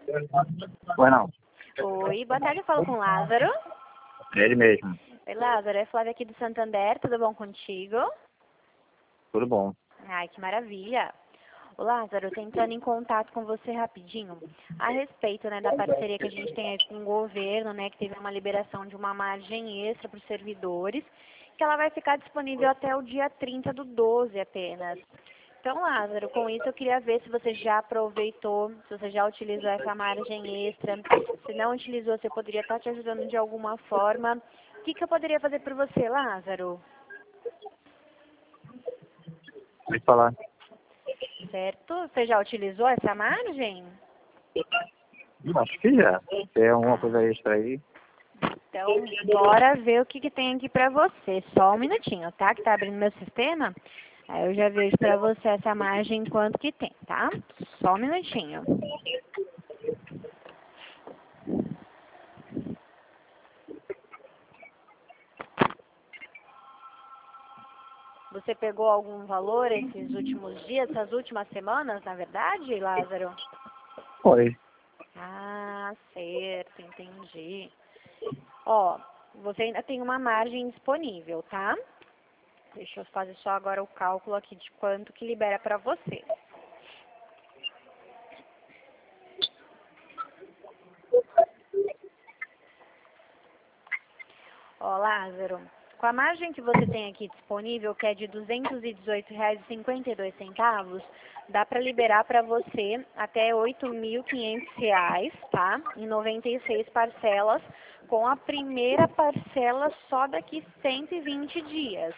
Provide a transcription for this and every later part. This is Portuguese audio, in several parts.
Pois não. Oi, boa tarde, eu falo com o Lázaro. É ele mesmo. Oi, Lázaro, é Flávia aqui do Santander, tudo bom contigo? Tudo bom. Ai, que maravilha. Ô, Lázaro, eu tô entrando em contato com você rapidinho a respeito, né, da parceria que a gente tem aí com o governo, né, que teve uma liberação de uma margem extra para os servidores, que ela vai ficar disponível até o dia 30 do 12 apenas. Então, Lázaro, com isso eu queria ver se você já aproveitou, se você já utilizou essa margem extra. Se não utilizou, você poderia estar te ajudando de alguma forma. O que eu poderia fazer por você, Lázaro? Pode falar. Certo? Você já utilizou essa margem? Acho que já. Tem alguma coisa extra aí? Então, bora ver o que tem aqui pra você. Só um minutinho, tá? Que tá abrindo meu sistema. Aí eu já vejo pra você essa margem quanto que tem, tá? Só um minutinho. Você pegou algum valor esses últimos dias, essas últimas semanas, na verdade, Lázaro? Foi. Ah, certo, entendi. Ó, você ainda tem uma margem disponível, tá? Deixa eu fazer só agora o cálculo aqui de quanto que libera pra você. Ó, Lázaro, com a margem que você tem aqui disponível, que é de R$ 218,52, dá para liberar para você até R$ 8.500, tá? Em 96 parcelas, com a primeira parcela só daqui 120 dias.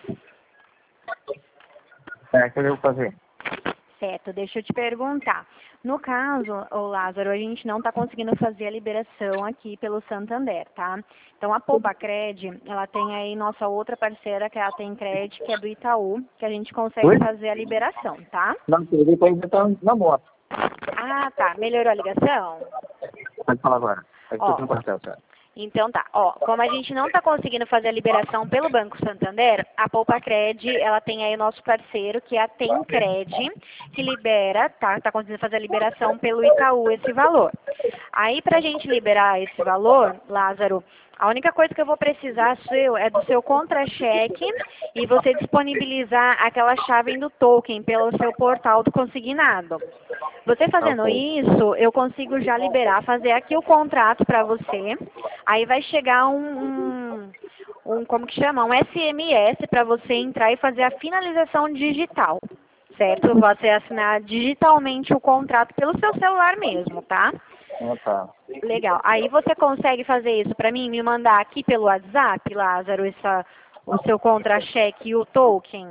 É, o que eu devo fazer? Certo, deixa eu te perguntar. No caso, ô Lázaro, a gente não está conseguindo fazer a liberação aqui pelo Santander, tá? Então, a Poupacred, ela tem aí nossa outra parceira, que é a Tencred, que é do Itaú, que a gente consegue Oi? fazer a liberação, tá? Não, eu devo estar na moto. Ah, tá. Melhorou a ligação? Pode falar agora. É que eu Ó, tô no quartel, cara. então tá, ó, como a gente não está conseguindo fazer a liberação pelo Banco Santander, a Poupacred, ela tem aí o nosso parceiro, que é a Tencred, que libera, tá conseguindo fazer a liberação pelo Itaú esse valor. Aí pra gente liberar esse valor, Lázaro, a única coisa que eu vou precisar seu é do seu contra-cheque e você disponibilizar aquela chave do token pelo seu portal do consignado. Você fazendo Ok. isso, eu consigo já liberar, fazer aqui o contrato para você. Aí vai chegar como que chama? Um SMS para você entrar e fazer a finalização digital, certo? Você assinar digitalmente o contrato pelo seu celular mesmo, tá? Ah, tá. Legal. Aí você consegue fazer isso para mim, me mandar aqui pelo WhatsApp, Lázaro, o seu contra-cheque e o token?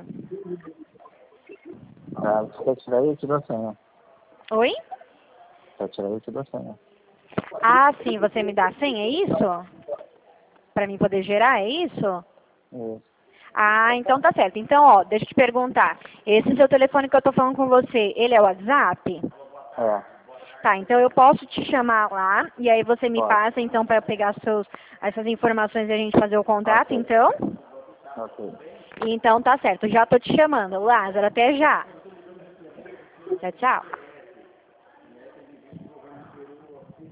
Ah, se quer tirar aí, eu te dou a senha. Oi? Se quer tirar aí, eu te dou a senha. Ah, sim, você me dá a senha, é isso? Para mim poder gerar, é isso? Isso. Ah, então tá certo. Então, ó, deixa eu te perguntar. Esse seu telefone que eu tô falando com você, ele é o WhatsApp? É, Tá, então eu posso te chamar lá e aí você me pode. passa então para eu pegar essas informações e a gente fazer o contrato, Ok. então? Ok. Então tá certo, já tô te chamando. Lázaro, até já. Tchau, tchau.